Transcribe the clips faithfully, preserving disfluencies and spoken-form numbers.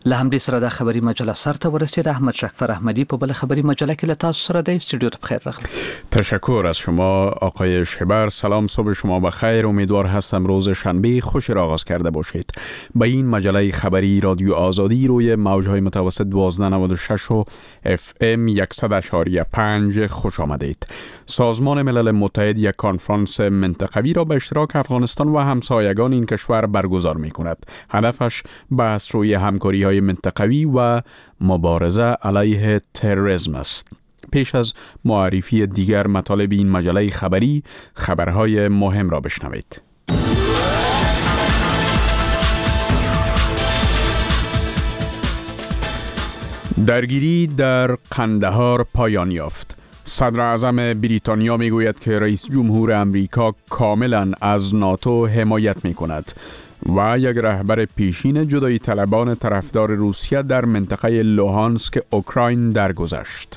له همدې سره د خبري مجله سر ته ورسید. احمد شکفر احمدی په بل خبري مجله کې له تاسو سره د استودیو ته بخیر راغلی. تشکر از شما آقای شبر. سلام، صبح شما بخیر. امیدوار هستم روز شنبه خوشی را آغاز کرده باشید. به این مجله خبری رادیو آزادی روی موج‌های متوسط دوازده نود و شش و اف ام صد و پنج خوش آمدید. سازمان ملل متحد یک کنفرانس منطقوی را به اشتراک افغانستان و همسایگان این کشور برگزار می‌کند. هدفش بحث روی همکاری منطقوی و مبارزه علیه تروریسم است. پیش از معرفی دیگر مطالب این مجله خبری، خبرهای مهم را بشنوید. درگیری در قندهار پایان یافت. صدر اعظم بریتانیا می گوید که رئیس جمهور امریکا کاملا از ناتو حمایت می کند و یک رهبر پیشین جدایی طلبان طرفدار روسیه در منطقه لوهانسک اوکراین درگذشت.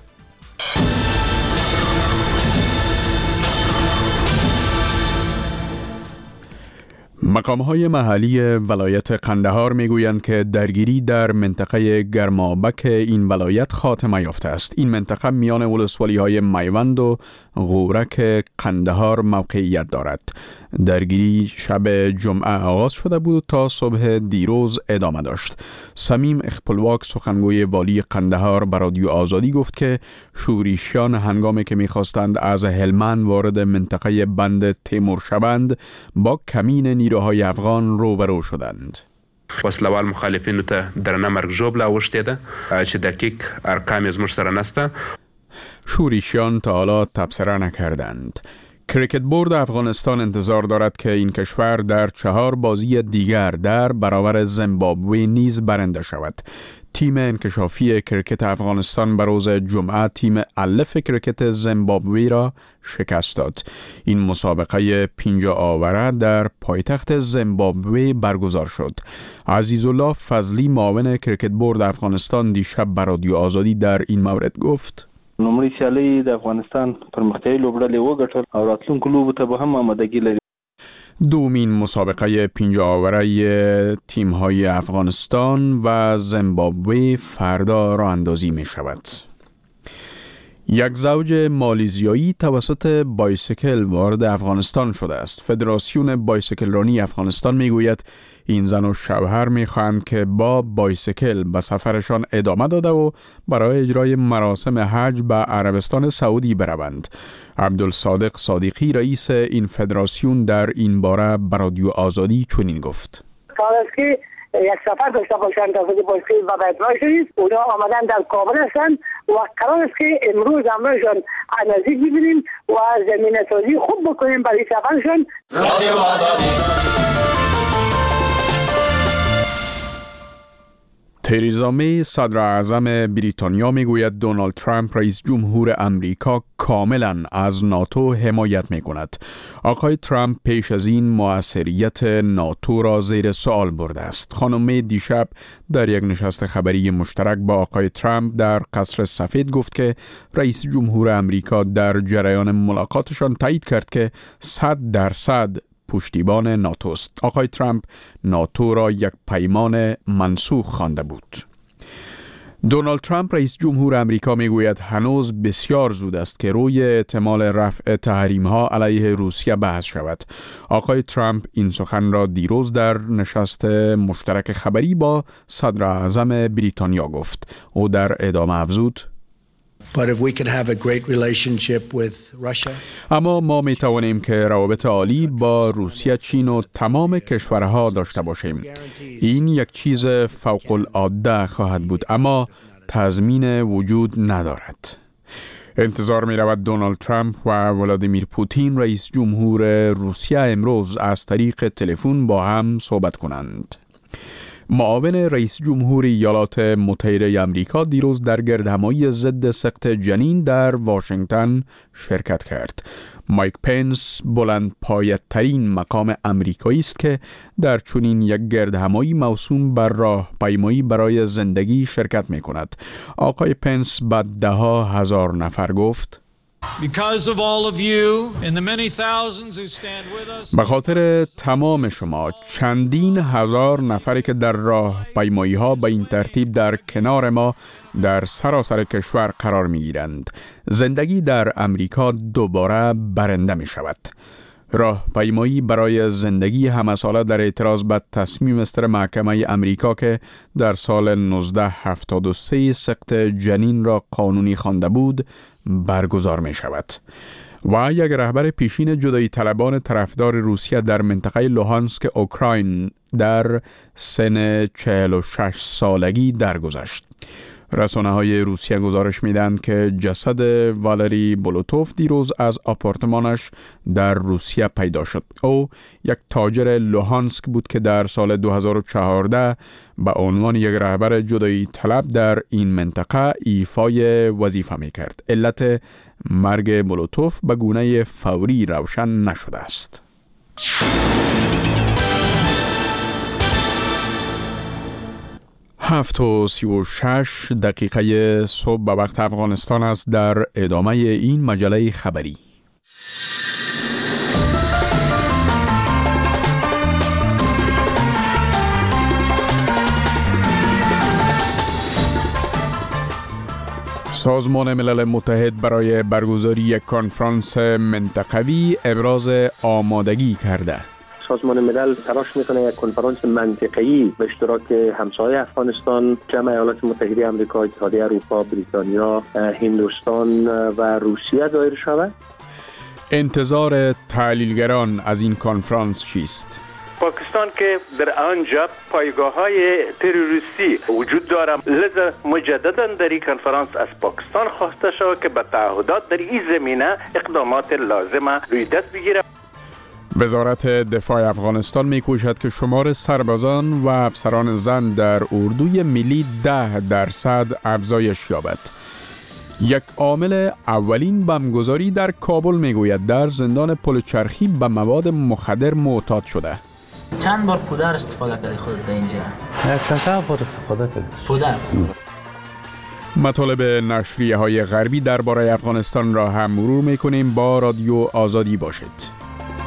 مقام‌های محلی ولایت قندهار می‌گویند که درگیری در منطقه گرمابک این ولایت خاتمه یافته است. این منطقه میان ولسوالی‌های میوند و غورک قندهار موقعیت دارد. درگیری شب جمعه آغاز شده بود تا صبح دیروز ادامه داشت. سمیم اخپلواک سخنگوی والی قندهار به رادیو آزادی گفت که شورشیان هنگامی که می‌خواستند از هلمند وارد منطقه بند تیمور شوند با کمین نیروهای افغان روبرو شدند. وسلوال مخالفینو ته درنه مرګ ژوبله اوښتې ده چې دقیق ارقام زموږ سره نسته. شورشیان تا حالا تبصره نکردند. کریکت بورد افغانستان انتظار دارد که این کشور در چهار بازی دیگر در برابر زیمبابوه نیز برنده شود. تیم انکشافی کریکت افغانستان به روز جمعه تیم الف کریکت زیمبابوه را شکست داد. این مسابقه پنجاه آوره در پایتخت زیمبابوه برگزار شد. عزیزالله فضلی معاون کریکت بورد افغانستان دیشب به رادیو آزادی در این مورد گفت: لومړی سیالي د افغانستان پرمختیایي لوبډلې وګټل او راتلونکو لوبو ته به هم آمادگی لري. دومین مسابقه پنجاه آوره تیم‌های افغانستان و زیمبابوه فردا راه اندازی می شود. یک زوج مالیزیایی توسط بایسیکل وارد افغانستان شده است. فدراسیون بایسیکل رانی افغانستان می گوید این زن و شوهر می خواهند که با بایسیکل به سفرشان ادامه داده و برای اجرای مراسم حج به عربستان سعودی بروند. عبدالصادق صادقی رئیس این فدراسیون در این باره به رادیو آزادی چنین گفت: که یک سفر داشته باشند از بایسیکل و بیت شریف، اونا آمدن در کابل هستند و قرار است که امروز همراهشان نزدیک ببینیم و زمینه سازی خوب بکنیم برای سفرشان. رادیو آزادی. تریزا می صدر اعظم بریتانیا می گوید دونالد ترامپ رئیس جمهور امریکا کاملا از ناتو حمایت می کند. آقای ترامپ پیش از این موثریت ناتو را زیر سوال برده است. خانم می دیشب در یک نشست خبری مشترک با آقای ترامپ در قصر سفید گفت که رئیس جمهور امریکا در جریان ملاقاتشان تایید کرد که صد درصد پشتیبان ناتوست. آقای ترامپ ناتو را یک پیمان منسوخ خوانده بود. دونالد ترامپ رئیس جمهور امریکا میگوید هنوز بسیار زود است که روی احتمال رفع تحریم‌ها علیه روسیه بحث شود. آقای ترامپ این سخن را دیروز در نشست مشترک خبری با صدر اعظم بریتانیا گفت. او در ادامه افزود: But if we can have a great relationship with Russia. اما ما می توانیم که روابط عالی با روسیه، چین و تمام کشورها داشته باشیم. این یک چیز فوق العاده خواهد بود، اما تضمین وجود ندارد. انتظار می رود دونالد ترامپ و ولادیمیر پوتین رئیس جمهور روسیه امروز از طریق تلفن با هم صحبت کنند. معاون رئیس جمهور ایالات متحده آمریکا دیروز در گردهمایی ضد سقط جنین در واشنگتن شرکت کرد. مایک پنس بلند پایه‌ترین مقام آمریکایی است که در چنین یک گردهمایی موسوم بر راهپیمایی برای زندگی شرکت می کند. آقای پنس به ده ها هزار نفر گفت: Because of all of you and the many thousands who stand with us. به خاطر تمام شما چندین هزار نفری که در راه پیمایی ها به این ترتیب در کنار ما در سراسر کشور قرار می گیرند. زندگی در امریکا دوباره برنده می شود. راه پیمایی برای زندگی همه ساله در اعتراض به تصمیم مستر محکمه امریکا که در سال نوزده هفتاد و سه سقط جنین را قانونی خوانده بود برگزار می شود. و یک رهبر پیشین جدایی طلبان طرفدار روسیه در منطقه لوهانسک اوکراین در سن چهل و شش سالگی درگذشت. رسانه های روسیه گزارش میدن که جسد والری بولوتوف دیروز از آپارتمانش در روسیه پیدا شد. او یک تاجر لوهانسک بود که در سال دو هزار و چهارده به عنوان یک رهبر جدایی طلب در این منطقه ایفای وظیفه میکرد. علت مرگ بولوتوف به گونه فوری روشن نشده است. هفت و سی و شش دقیقه صبح به وقت افغانستان است. در ادامه این مجله خبری سازمان ملل متحد برای برگزاری یک کنفرانس منطقوی ابراز آمادگی کرده. سازمان ملل تلاش میکنه یک کنفرانس منطقه‌ای به اشتراک همسایه افغانستان، جمع ایالات متحده آمریکا، اتحادیه اروپا، بریتانیا، هندوستان و روسیه دایر شود. انتظار تحلیلگران از این کنفرانس چیست؟ پاکستان که در آنجا پایگاه‌های تروریستی وجود دارد، لذا مجددا در این کنفرانس از پاکستان خواسته شد که به تعهدات در این زمینه اقدامات لازمه روی دست بگیرد. وزارت دفاع افغانستان می‌کوشد که شمار سربازان و افسران زن در اردوی ملی ده درصد افزایش یابد. یک عامل اولین بمبگذاری در کابل میگوید در زندان پلچرخی به مواد مخدر معتاد شده. چند بار پودر استفاده کردی خودت اینجا؟ چند بار استفاده کردی؟ پودر. مطالب نشریه های غربی درباره افغانستان را هم مرور میکنیم. با رادیو آزادی باشید.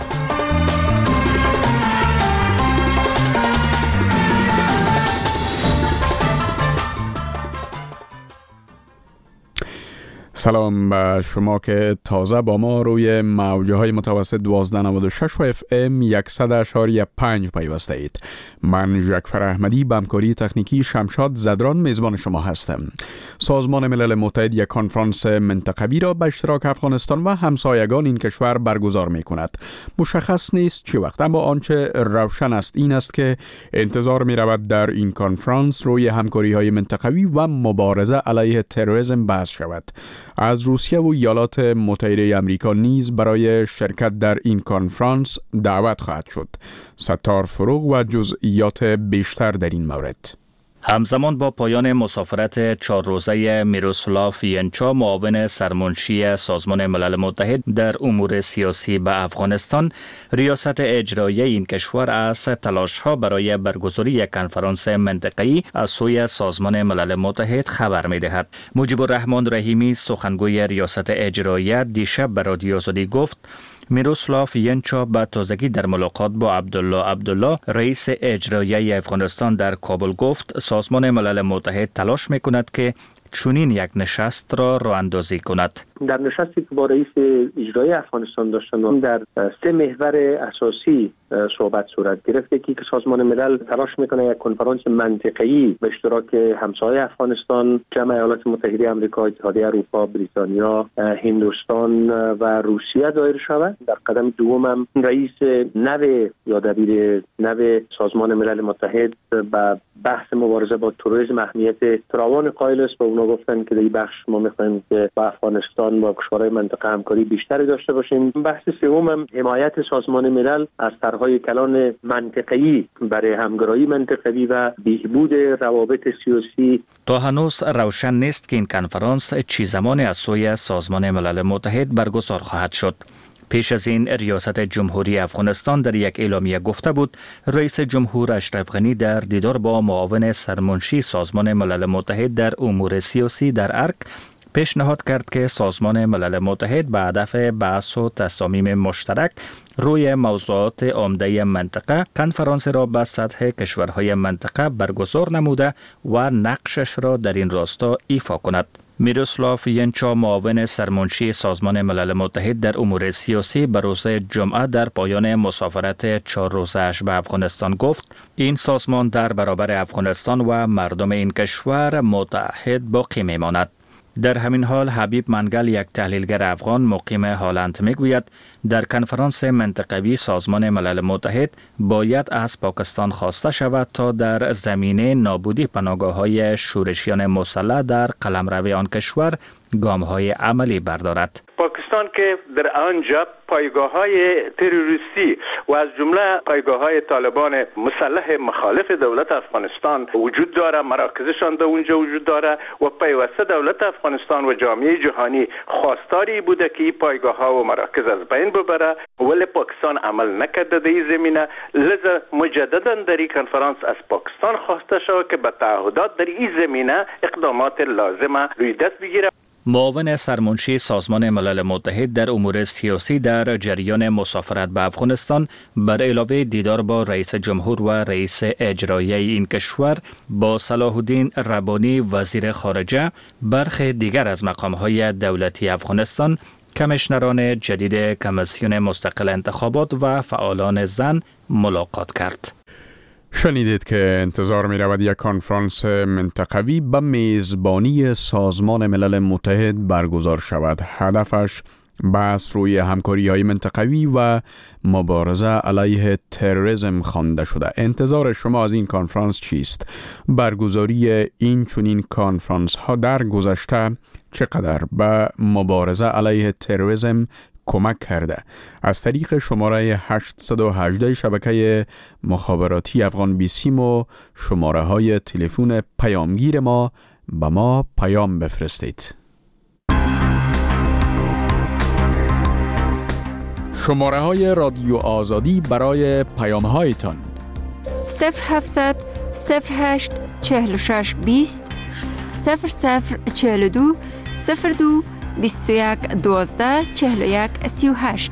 سلام به شما که تازه با ما روی موجه های متوسط دوازده نود و شش و اف ام صد و شش و پنج پیوسته اید. من جعفر احمدی به همکاری تکنیکی شمشاد زدران میزبان شما هستم. سازمان ملل متحد یک کنفرانس منطقوی را به اشتراک افغانستان و همسایگان این کشور برگزار می کند. مشخص نیست چه وقت، اما آنچه روشن است این است که انتظار می رود در این کنفرانس روی همکاری های منطقوی و مبارزه علیه تروریسم بحث شود. از روسیه و ایالات متحده آمریکا نیز برای شرکت در این کنفرانس دعوت خواهد شد. ستار فروغ و جزئیات بیشتر در این مورد. همزمان با پایان مسافرت چهار روزه میروسلاو ینچا، معاون سرمنشی سازمان ملل متحد در امور سیاسی به افغانستان، ریاست اجرایی این کشور از تلاش‌ها برای برگزاری یک کنفرانس منطقه‌ای از سوی سازمان ملل متحد خبر می‌دهد. مجیب الرحمن رحیمی، سخنگوی ریاست اجرایی، دیشب به رادیو آزادی گفت میروسلاو ینچا به تازگی در ملاقات با عبدالله عبدالله، رئیس اجرایی افغانستان، در کابل گفت سازمان ملل متحد تلاش میکند که چنین یک نشست را راه اندازی کند. در نشستی که با رئیس اجرایی افغانستان داشتن در سه محور اساسی صحبت صورت گرفت. یکی که سازمان ملل تلاش میکنه یک کنفرانس منطقه‌ای به اشتراک همسایه افغانستان، جمع ایالات متحده آمریکا، اتحادیه اروپا، بریتانیا، هندوستان و روسیه دایر شود. در قدم دوم هم رئیس نو یا دبیر نو سازمان ملل متحد به بحث مبارزه با تروریسم اهمیت فراوان قائل است و اونا گفتن که در این بخش ما میخوایم که با افغانستان با کشورهای منطقه همکاری بیشتری داشته باشیم. بحث سوم هم حمایت سازمان ملل از طرح‌های کلان منطقه‌ای برای همکاری منطقه‌ای و بهبود روابط سیاسی. تا هنوز روشن نیست که این کنفرانس چه زمان از سوی سازمان ملل متحد برگزار خواهد شد. پیش از این ریاست جمهوری افغانستان در یک اعلامیه گفته بود رئیس جمهور اشرف غنی در دیدار با معاون سرمنشی سازمان ملل متحد در امور سیاسی در ارک پیشنهاد کرد که سازمان ملل متحد به هدف بحث و تصامیم مشترک روی موضوعات عمده منطقه کنفرانس را به سطح کشورهای منطقه برگزار نموده و نقشش را در این راستا ایفا کند. میروسلاو ینچا معاون سرمنشی سازمان ملل متحد در امور سیاسی به روز جمعه در پایان مسافرت چهار روزه‌اش به افغانستان گفت این سازمان در برابر افغانستان و مردم این کشور متحد باقی میماند. در همین حال حبیب منگل یک تحلیلگر افغان مقیم هالند میگوید در کنفرانس منطقوی سازمان ملل متحد باید از پاکستان خواسته شود تا در زمینه نابودی پناهگاه‌های شورشیان مسلح در قلمرو آن کشور گام‌های عملی بردارد. پاکستان که در آنجا پایگاه‌های تروریستی و از جمله پایگاه‌های طالبان مسلح مخالف دولت افغانستان وجود داره، مراکزشان در اونجا وجود داره و پیوسته دولت افغانستان و جامعه جهانی خواستاری بوده که این پایگاه‌ها و مراکز از بین ببره، ولی پاکستان عمل نکرده در این زمینه. لذا مجددا در این کنفرانس از پاکستان خواسته شد که به تعهدات در این زمینه اقدامات لازمه روی دست بگیره. معاون سرمنشی سازمان ملل متحد در امور سیاسی در جریان مسافرت به افغانستان بر علاوه دیدار با رئیس جمهور و رئیس اجرایی این کشور با صلاح الدین ربانی وزیر خارجه، برخی دیگر از مقام‌های دولتی افغانستان، کمیشنران جدید کمیسیون مستقل انتخابات و فعالان زن ملاقات کرد. شنیدید که انتظار می رود یک کنفرانس منطقوی به میزبانی سازمان ملل متحد برگزار شود. هدفش بحث روی همکاری های منطقوی و مبارزه علیه تروریسم خوانده شده. انتظار شما از این کنفرانس چیست؟ برگزاری این چنین کنفرانس ها در گذشته چقدر به مبارزه علیه تروریسم کمک کرده؟ از طریق شماره هشت یک هشت شبکه مخابراتی افغان بیسیم و شماره های تلفن پیامگیر ما به ما پیام بفرستید. شماره های رادیو آزادی برای پیام هایتان صفر هفتصد صفر هشت چهل و شش بیست صفر صفر چهل و دو صفر دو بیست و یک دوازده چهل و یک سی و هشت.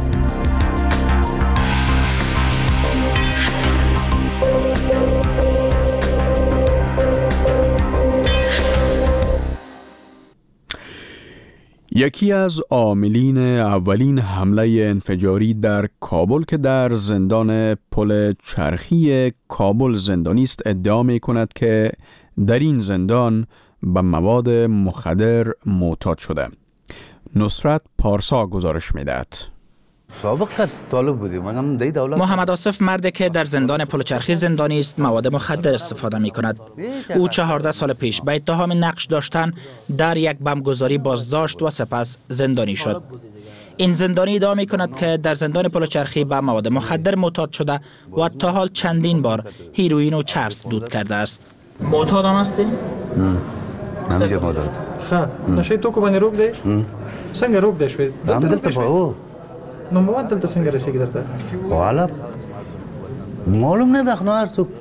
یکی از عاملین اولین حمله انفجاری در کابل که در زندان پل چرخی کابل زندانی است ادعا می کند که در این زندان به مواد مخدر معتاد شده. نصرت پارسا گزارش می‌دهد. سابق طالب بودیم. محمد آصف مردی که در زندان پلچرخی زندانی است مواد مخدر استفاده می کند. او چهارده سال پیش به اتهام نقش داشتن در یک بمبگذاری بازداشت و سپس زندانی شد. این زندانی ادعا می کند که در زندان پلچرخی به مواد مخدر معتاد شده و تا حال چندین بار هیروئین و چرس دود کرده است. معتاد هم هستی؟ نمیشه معتاد. خب نشه تو کو باندې روک دی؟ څنګه روک دی شوی؟ هم دلته په نو مواد دلته څنګه رسیږي درته؟ والا معلوم نه ده خو هر څوک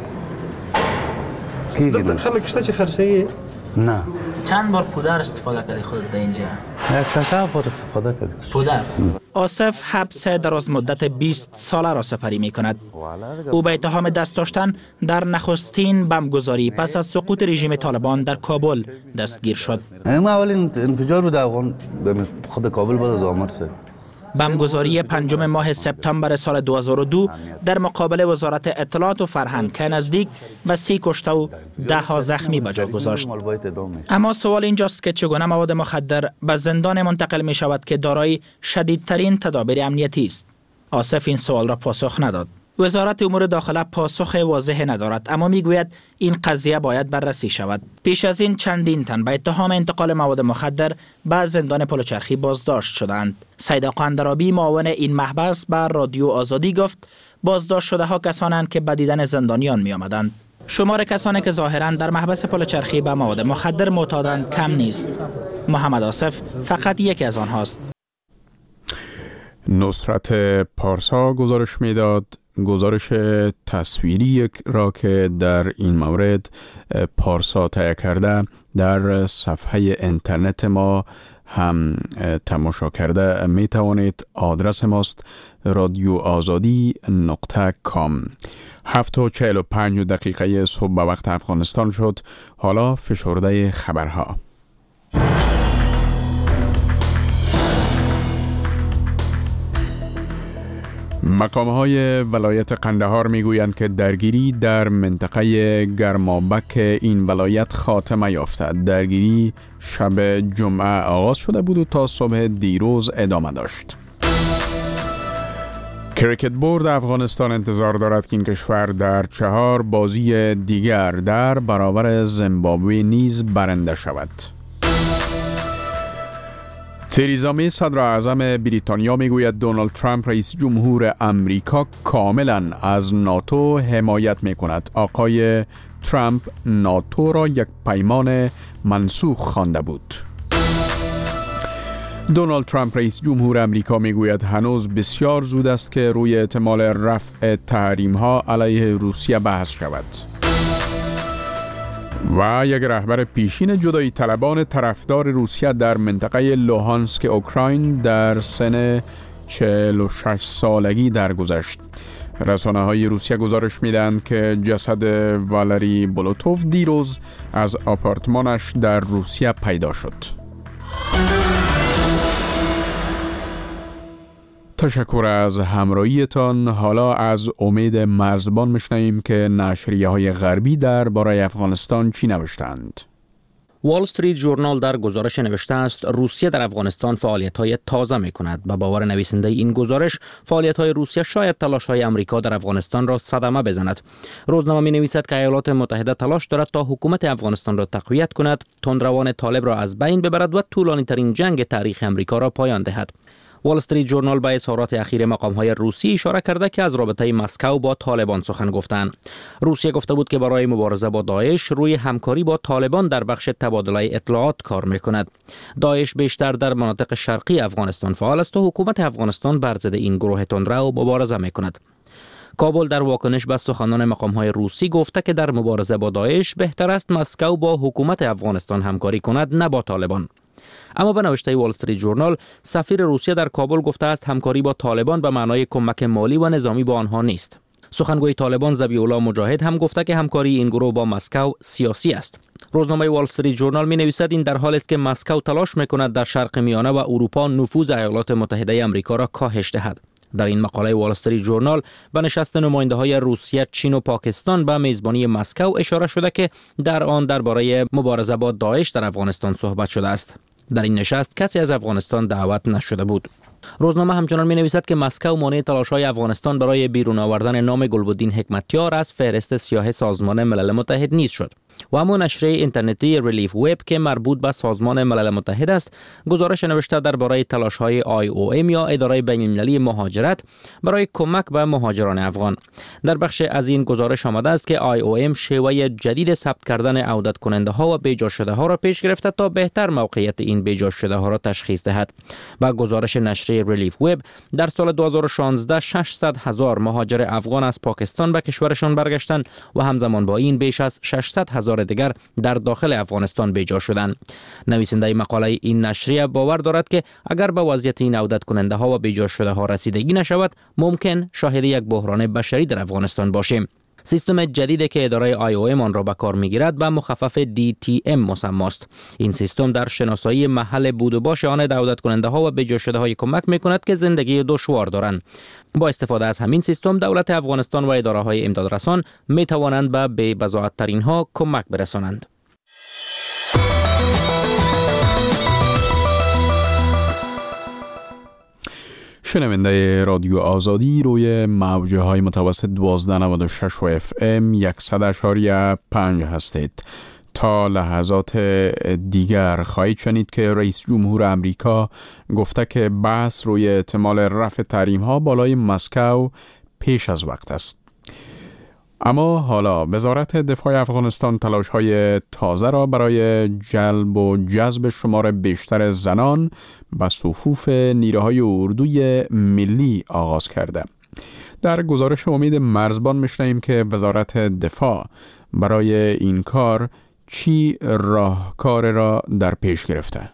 کیږي. دلته خلک شته چې خرڅوي؟ نه. چند بار پودر استفاده کردی خودت در اینجا؟ یک شش بار استفاده کردم. پودر. آصف حبس دراز مدت بیست ساله را سپری می کند. او به اتهام دست داشتن در نخستین بمبگذاری پس از سقوط رژیم طالبان در کابل دستگیر شد. این اولین انفجار بود افغان به خود کابل بعد از آمر شد. بمبگذاری پنجم ماه سپتامبر سال دو هزار و دو در مقابل وزارت اطلاعات و فرهنگ که نزدیک به سی کشته و ده ها زخمی به جا گذاشت. اما سوال اینجاست که چگونه مواد مخدر به زندان منتقل می شود که دارای شدیدترین تدابیر امنیتی است؟ آصف این سوال را پاسخ نداد. وزارت امور داخله پاسخ واضح ندارد، اما میگوید این قضیه باید بررسی شود. پیش از این چندین تن به اتهام انتقال مواد مخدر به زندان پلچرخی بازداشت شدند. سید آقا اندرابی معاون این محبس بر رادیو آزادی گفت بازداشت شده ها کسانند که به دیدن زندانیان می آمدند. شمار کسانی که ظاهراً در محبس پلچرخی به مواد مخدر معتادند کم نیست. محمد آصف فقط یکی از آنهاست. نصرت پارسا گزارش میداد. گزارش تصویری را که در این مورد پارسا تهیه کرده در صفحه اینترنت ما هم تماشا کرده می توانید. آدرس ماست رادیو آزادی نقطه کام. هفت و چهل و پنج دقیقه صبح به وقت افغانستان شد. حالا فشرده خبرها. مقام‌های ولایت قندهار می‌گویند که درگیری در منطقه گرمابک این ولایت خاتمه یافته. درگیری شب جمعه آغاز شده بود و تا صبح دیروز ادامه داشت. کریکت بورد افغانستان انتظار دارد که این کشور در چهار بازی دیگر در برابر زیمبابوه نیز برنده شود. تریزا می صدر اعظم بریتانیا میگوید دونالد ترامپ رئیس جمهور امریکا کاملا از ناتو حمایت می کند. آقای ترامپ ناتو را یک پیمان منسوخ خوانده بود. دونالد ترامپ رئیس جمهور امریکا میگوید هنوز بسیار زود است که روی احتمال رفع تحریم ها علیه روسیه بحث شود. و یک رهبر پیشین جدایی طلبان طرفدار روسیه در منطقه لوهانسک اوکراین در سن چهل و شش سالگی درگذشت. رسانه های روسیه گزارش میدن که جسد والری بولوتوف دیروز از آپارتمانش در روسیه پیدا شد. تشکر از همراهیتان. حالا از امید مرزبان میشنویم که نشریه های غربی درباره افغانستان چی نوشتند. وال استریت ژورنال در گزارش نوشته است روسیه در افغانستان فعالیت‌های تازه می‌کند. به باور نویسنده این گزارش فعالیت‌های روسیه شاید تلاش‌های آمریکا در افغانستان را صدمه بزند. روزنامه می‌نویسد که ایالات متحده تلاش دارد تا حکومت افغانستان را تقویت کند، تندروان طالب را از بین ببرد و طولانی‌ترین جنگ تاریخ آمریکا را پایان دهد. وال استریت ژورنال به اظهارات اخیر مقام‌های روسی اشاره کرده که از رابطه مسکو با طالبان سخن گفتند. روسیه گفته بود که برای مبارزه با داعش روی همکاری با طالبان در بخش تبادله اطلاعات کار می‌کند. داعش بیشتر در مناطق شرقی افغانستان فعال است و حکومت افغانستان بر ضد این گروه تندرو مبارزه می‌کند. کابل در واکنش به سخنان مقام‌های روسی گفته که در مبارزه با داعش بهتر است مسکو با حکومت افغانستان همکاری کند نه با طالبان. اما به نوشته وال استریت ژورنال سفیر روسیه در کابل گفته است همکاری با طالبان به معنای کمک مالی و نظامی با آنها نیست. سخنگوی طالبان ذبیح الله مجاهد هم گفته که همکاری این گروه با مسکو سیاسی است. روزنامه وال استریت ژورنال می نویسد این در حالی است که مسکو تلاش میکند در شرق میانه و اروپا نفوذ ایالات متحده آمریکا را کاهش دهد. در این مقاله وال استریت ژورنال به نشست نماینده‌های روسیه، چین و پاکستان به میزبانی مسکو اشاره شده که در آن درباره مبارزه با داعش در افغانستان صحبت شده است. در این نشست کسی از افغانستان دعوت نشده بود. روزنامه همچنان می نویسد که مسکو مانع تلاش‌های افغانستان برای بیرون آوردن نام گلبدین حکمتیار از فهرست سیاه سازمان ملل متحد نیز شد. و اما نشریه اینترنتی ریلیف وب که مربوط به سازمان ملل متحد است، گزارش نوشته درباره تلاش‌های آی او ام یا اداره بین‌المللی مهاجرت برای کمک به مهاجران افغان. در بخش از این گزارش آمده است که آی او ام شیوه جدید ثبت کردن عودت کننده ها و بیجا شده ها را پیش گرفته تا بهتر موقعیت این بیجا شده ها را تشخیص دهد. با گزارش نشریه ریلیف وب در سال دو هزار و شانزده ششصد هزار مهاجر افغان از پاکستان به کشورشان برگشتند و همزمان با این بیش از ششصد هزار دیگر در داخل افغانستان بیجا شدند. نویسنده مقاله این نشریه باور دارد که اگر به وضعیت این عودت کننده ها و بیجا شده ها رسیدگی نشود، ممکن شاهد یک بحران بشری در افغانستان باشیم. سیستم جدیدی که اداره آی او ام آن را به کار میگیرد به مخفف دی تی ام مسمى است. این سیستم در شناسایی محل بود و باش آن عودت کننده ها و بیجا شده های کمک میکند که زندگی دشوار دارند. با استفاده از همین سیستم دولت افغانستان و اداره های امدادرسان می توانند به بی‌بضاعت ترین ها کمک برسانند. شنونده رادیو آزادی روی موجه های متوسط دوازده نود و شش و اف ام صد و پنج هستید. تا لحظات دیگر خواهید شنید که رئیس جمهور امریکا گفته که بحث روی احتمال رفع تحریم ها بالای مسکو پیش از وقت است. اما حالا وزارت دفاع افغانستان تلاش‌های تازه را برای جلب و جذب شمار بیشتر زنان به صفوف نیروهای اردوی ملی آغاز کرده. در گزارش امید مرزبان می‌شنویم که وزارت دفاع برای این کار چی راهکار را در پیش گرفته؟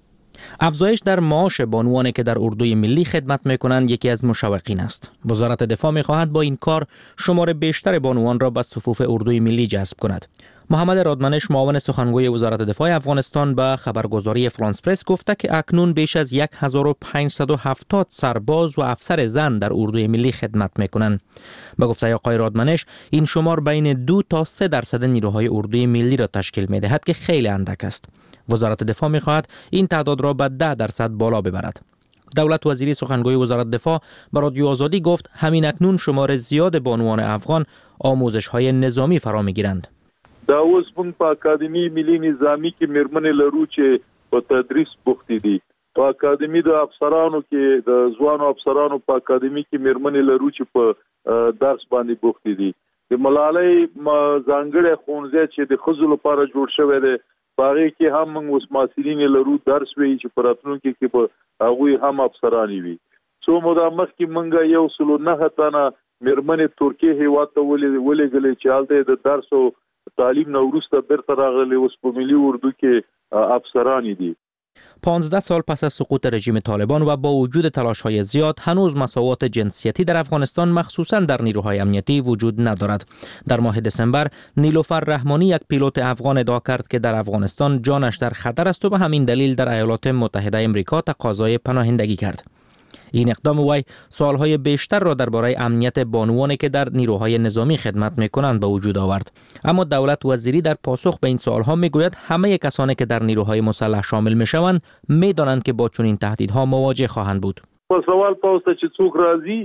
افزایش در معاش بانوانی که در اردوی ملی خدمت میکنند یکی از مشوقین است. وزارت دفاع میخواهد با این کار شمار بیشتر بانوان را به صفوف اردوی ملی جذب کند. محمد رادمنش معاون سخنگوی وزارت دفاع افغانستان به خبرگزاری فرانس پرس گفته که اکنون بیش از هزار و پانصد و هفتاد سرباز و افسر زن در اردوی ملی خدمت میکنند. به گفته آقای رادمنش این شمار بین دو تا سه درصد نیروهای اردوی ملی را تشکیل میدهد که خیلی اندک است. وزارت دفاع می‌خواهد این تعداد را به ده درصد بالا ببرد. دولت وزیری سخنگوی وزارت دفاع به رادیو آزادی گفت همین اکنون شمار زیاد بانوان افغان آموزش‌های نظامی فرا می‌گیرند. دا اوس موږ په اکادمی ملی نظامی کې مرمنې لرو چې په تدریس بوختې دي. په اکادمی د افسرانو کې د ځوانو افسرانو په اکادمی کې مرمنې لرو چې په درس باندې بوختې دي. د ملالۍ ځانګړی ښوونځی چې د ښځو لپاره جوړ شوی دی باغې کې هم موږ اوس ماسرین لرو درس وی چې په راتلونکي کې به هغوی هم افسران وي. څو موده مخکې موږ یو سلو نهه تنه مرمنې ترکیې هېواد ته ولېږلې چې هلته د درس او تعلیم نه وروسته بیرته راغلې اوس په ملي اردو کې افسران دي. پانزده سال پس از سقوط رژیم طالبان و با وجود تلاش‌های زیاد هنوز مساوات جنسیتی در افغانستان مخصوصاً در نیروهای امنیتی وجود ندارد. در ماه دسامبر نیلوفر رحمانی یک پیلوت افغان ادعا کرد که در افغانستان جانش در خطر است و به همین دلیل در ایالات متحده آمریکا تقاضای پناهندگی کرد. این اقدام وی سوالهای بیشتر را درباره امنیت بانوانی که در نیروهای نظامی خدمت می‌کنند به وجود آورد. اما دولت وزیری در پاسخ به این سوالها میگوید همه کسانی که در نیروهای مسلح شامل میشوند میدانند که با چنین تهدیدها مواجه خواهند بود. په سوال پوسټ چې څوک راځي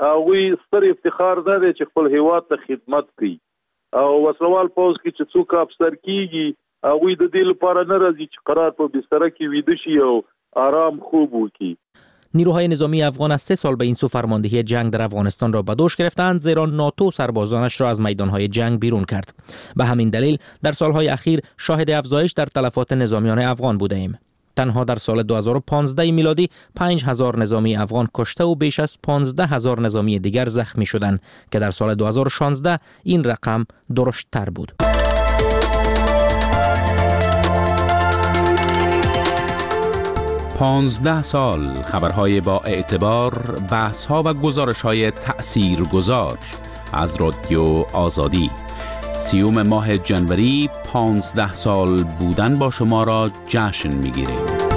وی ستر افتخار نه دی چې خپل هیواد ته خدمت کوي او سوال پوسټ کې چې څوک افسر کیږي وی د دې لپاره نه راځي چې قرار په بستر کې ویده شي او آرام خوب وکړي. نیروهای نظامی افغان از سه سال به این سو فرماندهی جنگ در افغانستان را به دوش گرفتند زیرا ناتو سربازانش را از میدانهای جنگ بیرون کرد. به همین دلیل در سالهای اخیر شاهد افزایش در تلفات نظامیان افغان بوده ایم. تنها در سال دو هزار و پانزده میلادی پنج هزار نظامی افغان کشته و بیش از پانزده هزار نظامی دیگر زخمی شدند که در سال دو هزار و شانزده این رقم درشت‌تر بود. پانزده سال خبرهای با اعتبار، بحث‌ها و گزارش‌های تأثیرگذار از رادیو آزادی. سیوم ماه جنوری پانزده سال بودن با شما را جشن می‌گیریم.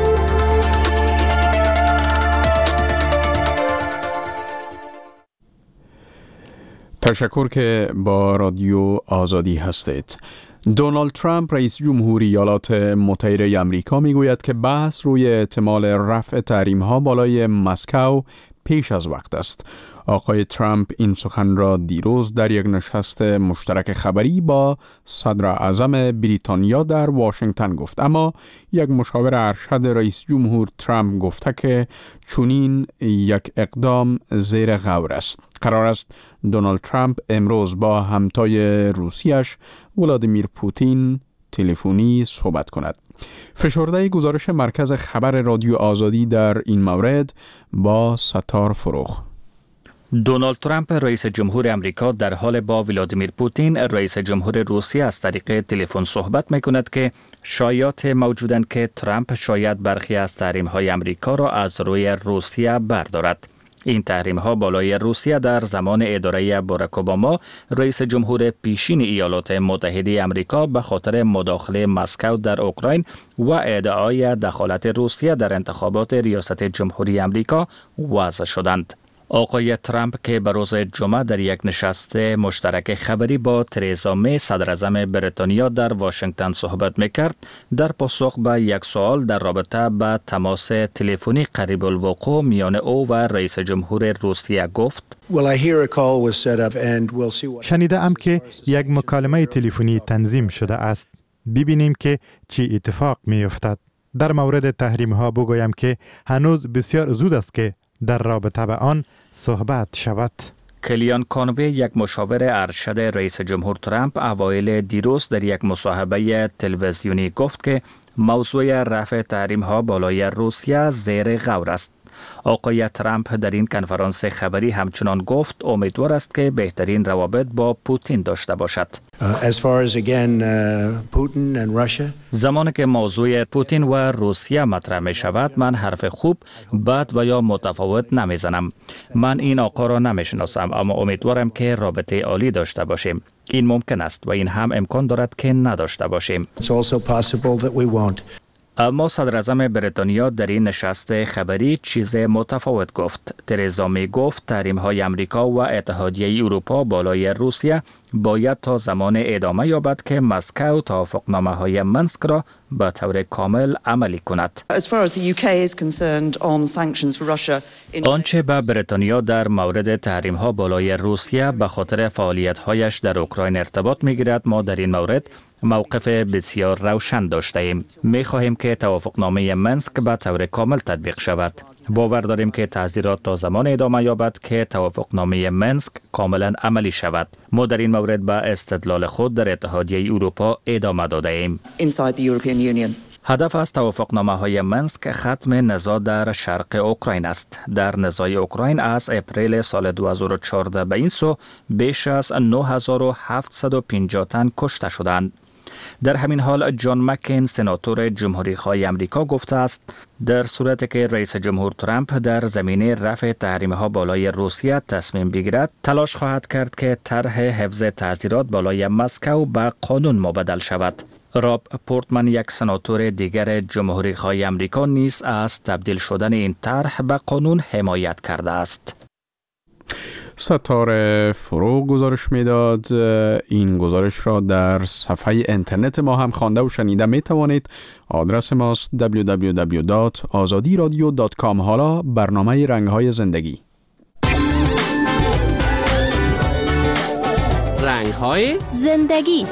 تشکر که با رادیو آزادی هستید. دونالد ترامپ رئیس جمهوری ایالات متحده آمریکا میگوید که بحث روی احتمال رفع تحریم‌ها بالای مسکو پیش از وقت است. آقای ترامپ این سخن را دیروز در یک نشست مشترک خبری با صدر اعظم بریتانیا در واشنگتن گفت، اما یک مشاور ارشد رئیس جمهور ترامپ گفته که چنین یک اقدام زیر غور است. قرار است دونالد ترامپ امروز با همتای روسیش ولادیمیر پوتین تلفنی صحبت کند. فشرده گزارش مرکز خبر رادیو آزادی در این مورد با ستار فروخ. دونالد ترامپ رئیس جمهور امریکا در حال با ولادیمیر پوتین رئیس جمهور روسیه از طریق تلفن صحبت می‌کند که شایعات موجودند که ترامپ شاید برخی از تحریم‌های امریکا را از روی روسیه بردارد. این تحریم‌ها بالای روسیه در زمان اداره باراک اوباما رئیس جمهور پیشین ایالات متحده آمریکا به خاطر مداخله مسکو در اوکراین و ادعای دخالت روسیه در انتخابات ریاست جمهوری آمریکا وضع شدند. آقای ترامپ که به روز جمعه در یک نشست مشترک خبری با ترزا می صدر اعظم بریتانیا در واشنگتن صحبت میکرد، در پاسخ به یک سوال در رابطه با تماس تلفنی قریب الوقوع میان او و رئیس جمهور روسیه گفت: شنیده ام که یک مکالمه تلفنی تنظیم شده است. ببینیم که چی اتفاق می افتد. در مورد تحریم ها بگویم که هنوز بسیار زود است که در رابطه به آن صحبت شود. کلیان کانوی، یک مشاور ارشد رئیس جمهور ترامپ، اوایل دیروز در یک مصاحبه تلویزیونی گفت که موضوع رفع تحریم ها بالای روسیه زیر غور است. آقای ترامپ در این کنفرانس خبری همچنان گفت امیدوار است که بهترین روابط با پوتین داشته باشد. Uh, as far as again uh, Putin and Russia. زمانی که موضوع پوتین و روسیه مطرح می شود من حرف خوب، بد و یا متفاوت نمی زنم. من این آقا را نمی شناسم، اما امیدوارم که رابطه عالی داشته باشیم. این ممکن است و این هم امکان دارد که نداشته باشیم. It's also possible that we won't. اما صدر اعظم بریتانیا در این نشست خبری چیز متفاوت گفت. ترزا می گفت تحریم های امریکا و اتحادیه اروپا بالای روسیه باید تا زمان ادامه یابد که مسکو توافقنامه های منسک را به طور کامل عملی کند. آنچه به بریتانیا در مورد تحریم ها بالای روسیه به خاطر فعالیت هایش در اوکراین ارتباط می گیرد، ما در این مورد موقف بسیار روشن داشته ایم. می خواهیم که توافقنامه منسک به طور کامل تطبیق شود. باور داریم که تعزیرات تا زمان ادامه یابد که توافقنامه منسک کاملا عملی شود. ما در این مورد به استدلال خود در اتحادیه اروپا ادامه داده ایم. هدف از توافقنامه های منسک ختم نزاع در شرق اوکراین است. در نزاع اوکراین از اپریل سال دو هزار و چهارده به این سو بیش از نه هزار و هفتصد و پنجاه تن کشته شدند. در همین حال جان مکین سناتور جمهوری خواه امریکا گفته است در صورتی که رئیس جمهور ترامپ در زمینه رفع تحریم ها بالای روسیه تصمیم بگیرد، تلاش خواهد کرد که طرح حفظ تعزیرات بالای مسکو به قانون مبدل شود. راب پورتمن، یک سناتور دیگر جمهوری خواه امریکا، نیز از تبدیل شدن این طرح به قانون حمایت کرده است. ستاره فروغ گزارش میداد. این گزارش را در صفحه اینترنت ما هم خوانده و شنیده می توانید. آدرس ماست دبلیو دبلیو دبلیو دات آزادی رادیو دات کام. حالا برنامه رنگ‌های زندگی. رنگ‌های زندگی.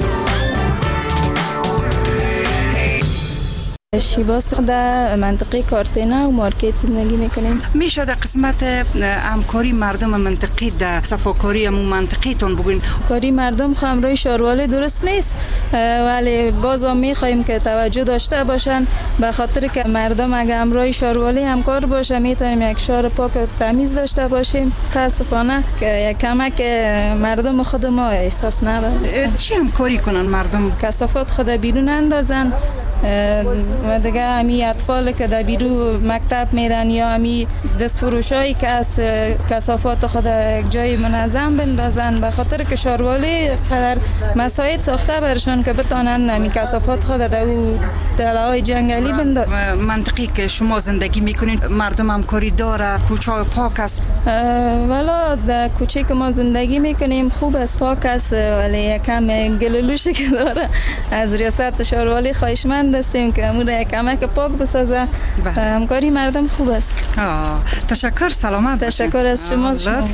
شیباس در منطقه کارتینا و مارکت زندگی میکنیم. میشه در قسمت همکاری مردم منطقی در صفاکاری همون منطقی تون بگوین؟ کاری مردم خو همراه شاروالی درست نیست، ولی باز هم میخوایم که توجه داشته باشن، به خاطر که مردم اگه همراه شاروالی همکار باشه میتونیم یک شار پاک و تمیز داشته باشیم. تاسفانه که یک کمک مردم خود ما احساس نداره. چی همکاری کنن مردم؟ کثافات خود بیرون اندازن و دیگه همی اطفال که در بیرو مکتب میرن یا همی دست فروشایی که از کثافات خود یک جای منظم بندازن، به خاطر که شاروالی قدر مساعد ساخته برشان که بتانن همی کثافات خود در او دلهای جنگلی بندازن. منطقی که شما زندگی میکنین مردم همکاری داره، کوچه پاک است؟ والا در کوچه که ما زندگی میکنیم خوب است، پاک است، ولی یکم گلولوشی که داره. از ریاست شاروالی خواهشمند هستیم که امور کمک پاک بسازه. همکاری مردم خوب است. آه. تشکر، سلامت. تشکر از شما.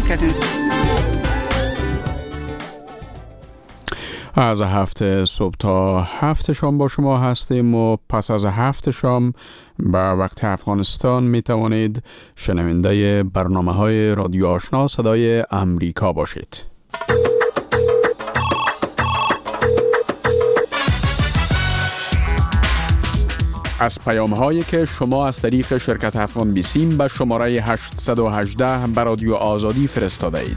از هفت صبح تا هفت شام با شما هستیم و پس از هفت شام به وقت افغانستان می توانید شنونده برنامه های رادیو آشنا صدای امریکا باشید. از پیام هایی که شما از طریق شرکت افغان بیسیم به شماره هشتصد و هجده به رادیو آزادی فرستاده اید.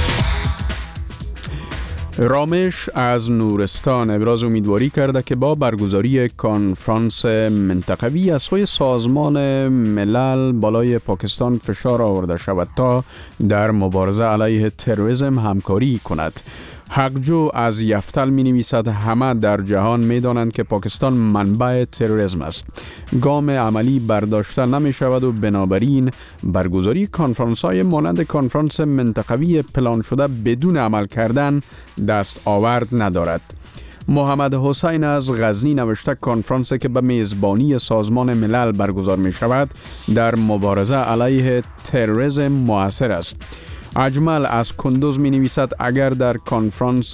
رامش از نورستان ابراز امیدواری کرده که با برگزاری کنفرانس منطقوی از سوی سازمان ملل بالای پاکستان فشار آورده شود تا در مبارزه علیه تروریسم همکاری کند. حقجو از یفتل می نویسد همه در جهان می دانند که پاکستان منبع تروریسم است. گام عملی برداشته نمی شود و بنابراین برگزاری کنفرانس های مانند کنفرانس منطقوی پلان شده بدون عمل کردن دست آورد ندارد. محمد حسین از غزنی نوشته کنفرانسی که به میزبانی سازمان ملل برگزار می شود در مبارزه علیه تروریسم مؤثر است. اجمل از کندوز می نویسد اگر در کنفرانس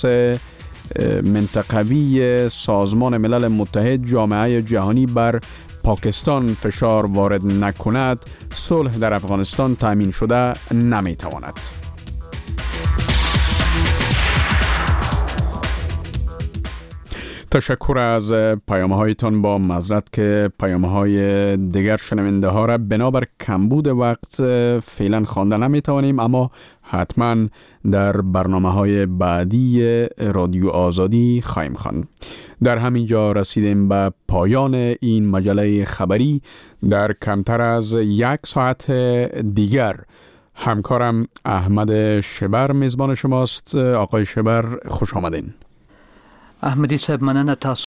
منطقوی سازمان ملل متحد جامعه جهانی بر پاکستان فشار وارد نکند، صلح در افغانستان تامین شده نمی تواند. تشکر از پیام هایتان، با معذرت که پیام های دیگر شنونده ها را بنابر کمبود وقت فعلا خوانده نمیتوانیم، اما حتما در برنامه های بعدی رادیو آزادی خواهیم خواند. در همین جا رسیدیم به پایان این مجله خبری. در کمتر از یک ساعت دیگر همکارم احمد شبر میزبان شماست. آقای شبر خوش آمدین. احمدی صاحب، مننه. تاسو